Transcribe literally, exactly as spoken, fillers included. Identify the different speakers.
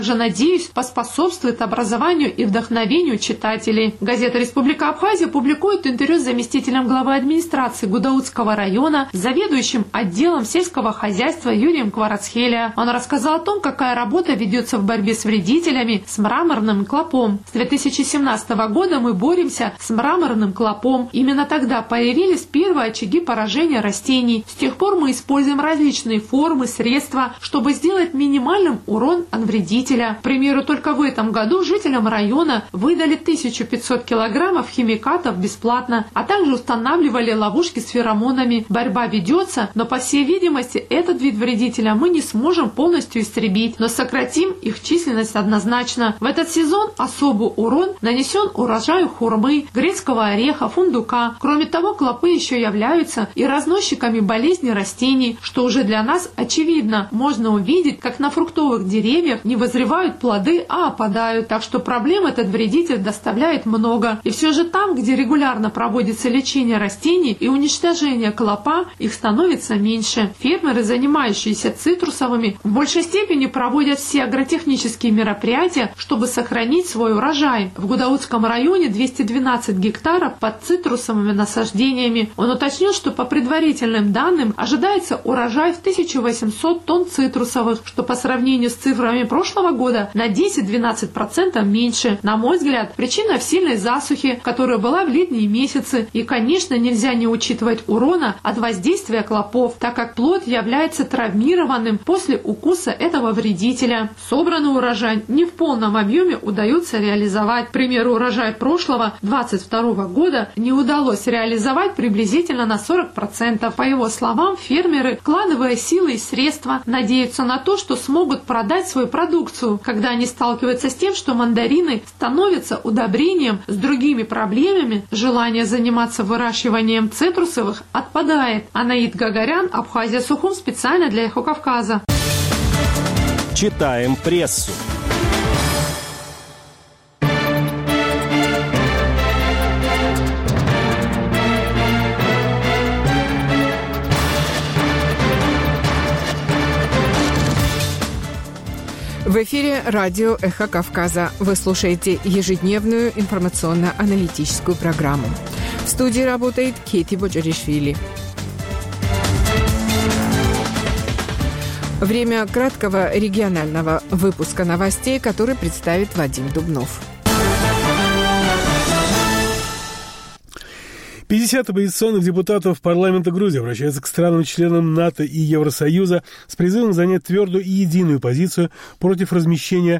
Speaker 1: Также, надеюсь, поспособствует образованию и вдохновению читателей. Газета «Республика Абхазия» публикует интервью с заместителем главы администрации Гудаутского района, заведующим отделом сельского хозяйства Юрием Кварацхелия. Он рассказал о том, какая работа ведется в борьбе с вредителями, с мраморным клопом. С две тысячи семнадцатого года мы боремся с мраморным клопом. Именно тогда появились первые очаги поражения растений. С тех пор мы используем различные формы, средства, чтобы сделать минимальным урон от вредителя. К примеру, только в этом году жителям района выдали тысячу пятьсот килограммов химикатов бесплатно, а также устанавливали ловушки с феромонами. Борьба ведется, но, по всей видимости, этот вид вредителя мы не сможем полностью истребить, но сократим их численность однозначно. В этот сезон особый урон нанесен урожаю хурмы, грецкого ореха, фундука. Кроме того, клопы еще являются и разносчиками болезней растений, что уже для нас очевидно. Можно увидеть, как на фруктовых деревьях не возревают плоды, а опадают. Так что проблем этот вредитель доставляет много. И все же там, где регулярно проводится лечение растений и уничтожение клопа, их становится меньше. Фермеры, занимающиеся цитрусовыми, в большей степени проводят все агротехнические мероприятия, чтобы сохранить свой урожай. В Гудаутском районе двести двенадцать гектаров под цитрусовыми насаждениями. Он уточнил, что по предварительным данным ожидается урожай в тысячу восемьсот тонн цитрусовых, что по сравнению с цифрами прошлого года на десять-двенадцать процентов меньше. На мой взгляд, причина в сильной засухе, которая была в летние месяцы. И, конечно, нельзя не учитывать урона от воздействия клопов, так как плод является травмированным после укуса этого вредителя. Собранный урожай не в полном объеме удается реализовать. К примеру, урожай прошлого двадцать второго года не удалось реализовать приблизительно на сорок процентов. По его словам, фермеры, вкладывая силы и средства, надеются на то, что смогут продать свою продукцию, когда они сталкиваются с тем, что мандарины становятся удобрением с другими проблемами, желание заниматься выращиванием цитрусовых отпадает. Анаид Гагарян, Абхазия Сухум, специально для Эхо Кавказа.
Speaker 2: Читаем прессу.
Speaker 3: В эфире радио «Эхо Кавказа». Вы слушаете ежедневную информационно-аналитическую программу. В студии работает Кейти Боджаришвили. Время краткого регионального выпуска новостей, который представит Вадим Дубнов.
Speaker 4: пятьдесят оппозиционных депутатов парламента Грузии обращаются к странам-членам НАТО и Евросоюза с призывом занять твердую и единую позицию против размещения